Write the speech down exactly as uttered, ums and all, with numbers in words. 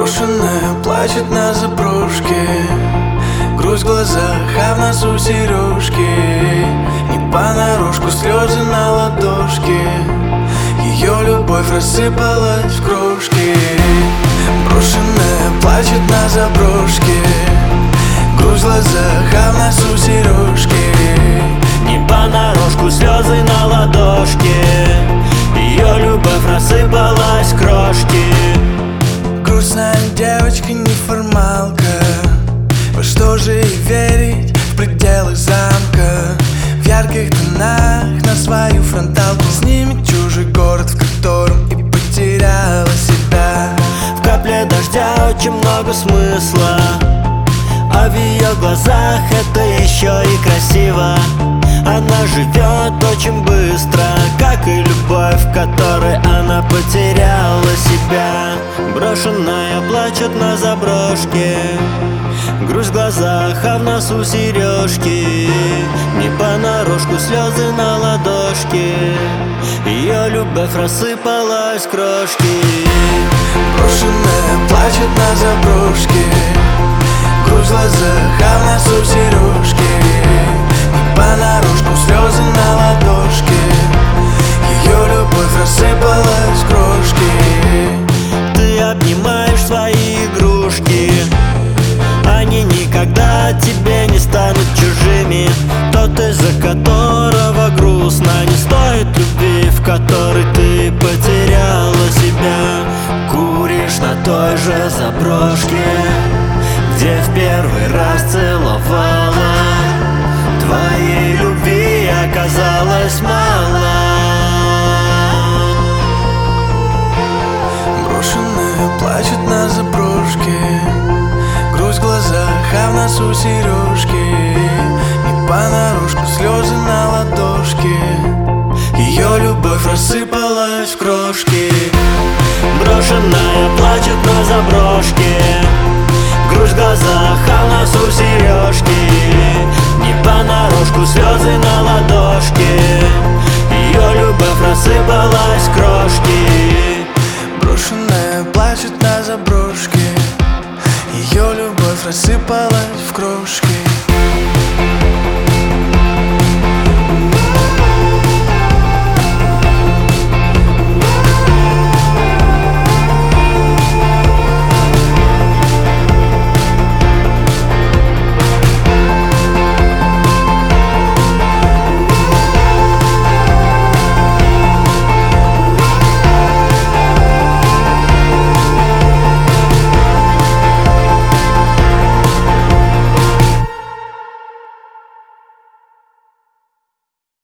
Брошенная плачет на заброшке, грусть в глазах, а в носу сережки. Не понарошку слезы на ладошке, ее любовь рассыпалась в крошки. Брошенная плачет на заброшке, грусть в глазах, а в носу сережки. Не понарошку слезы на ладошке, ее любовь рассыпалась в крошки. Грустная девочка, неформалка, во что же и верить в пределах замка? В ярких тонах на свою фронталку снимет чужой город, в котором и потеряла себя. В капле дождя очень много смысла, а в ее глазах это еще и красиво. Она живет очень быстро, как и любовь, в которой она потеряла себя. Брошенная плачет на заброшке, грусть в глазах, а в носу сережки. Не понарошку слезы на ладошке, ее любовь рассыпалась в крошки. Брошенная плачет на заброшке, грусть в глазах, а в носу сережки. Не понарошку слезы на ладошке, ее любовь рассыпалась в крошки. Ты обнимаешь свои игрушки, они никогда тебе не станут чужими. Тот, из-за которого грустно, не стоит любви, в которой ты потеряла себя. Куришь на той же заброшке, где в первый раз целовала. Твоей любви оказалось мало. Брошенная плачет на заброшке, грусть в глазах, а в носу сережки. Не понарошку слезы на ладошке, ее любовь рассыпалась в крошки. Брошенная плачет на заброшке, грусть в глазах, а в носу сережки. Не понарошку слезы на ладошке, ее любовь рассыпалась в крошки. Брошенная плачет на заброшке, ее любовь рассыпалась в крошки.